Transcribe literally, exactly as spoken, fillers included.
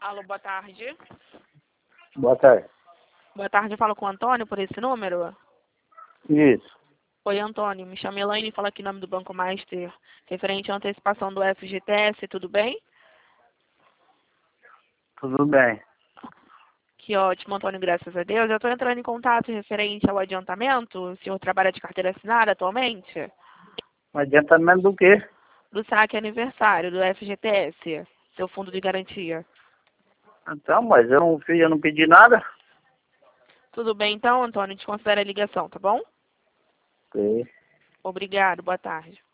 Alô, boa tarde. Boa tarde. Boa tarde, eu falo com o Antônio por esse número. Isso. Oi, Antônio, me chamo Elaine e falo aqui em nome do Banco Master, referente à antecipação do F G T S, tudo bem? Tudo bem. Que ótimo, Antônio, graças a Deus. Eu estou entrando em contato referente ao adiantamento. O senhor trabalha de carteira assinada atualmente? Um adiantamento do quê? Do saque aniversário do F G T S, seu fundo de garantia. Então, mas eu não fiz, eu não pedi nada. Tudo bem, então, Antônio, desconsidera a ligação, tá bom? Ok. Obrigado, boa tarde.